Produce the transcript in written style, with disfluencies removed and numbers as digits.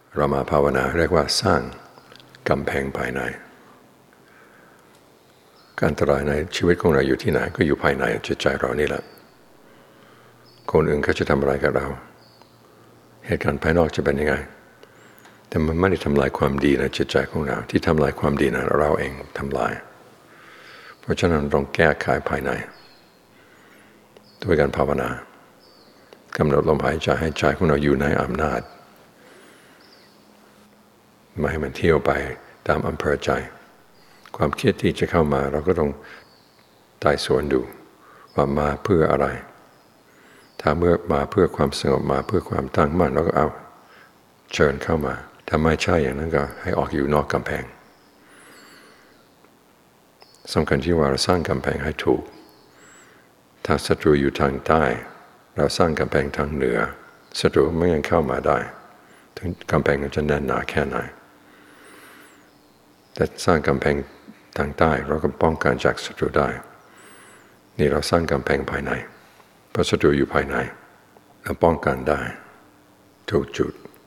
เรามาภาวนาเรียกว่าสร้างกำแพงภายในการอันตรายในชีวิตของเราอยู่ที่ไหนก็อยู่ภายในจิตใจเรานี่แหละคนอื่นเขาจะทำอะไรกับเราเหตุการณ์ภายนอกจะเป็นยังไงแต่มันไม่ได้ทำลายความดีในจิตใจของเราที่ทำลายความดีนะเราเองทำลายเพราะฉะนั้นต้องแก้ไขภายในด้วยการภาวนากำหนดลมหายใจให้ใจของเราอยู่ในอำนาจไม่ให้มันเที่ยวไปตามอำเภอใจความคิดที่จะเข้ามาเราก็ต้องไต่สวนดูว่ามาเพื่ออะไรถ้าเมื่อมาเพื่อความสงบมาเพื่อความตั้งมั่นเราก็เอาเชิญเข้ามาถ้าไม่ใช่อย่างนั้นก็ให้ออกอยู่นอกกำแพงสำคัญที่ว่าเราสร้างกำแพงให้ถูกถ้าศัตรูอยู่ทางใต้เราสร้างกำแพงทางเหนือศัตรูไม่ยังเข้ามาได้ถึงกำแพงจะแน่นหนาแค่ไหนแต่สร้างกำแพงทางใต้เราก็ป้องกันจากศัตรูได้นี่เราสร้างกำแพงภายในเพราะศัตรูอยู่ภายในเราป้องกันได้ทุกจุด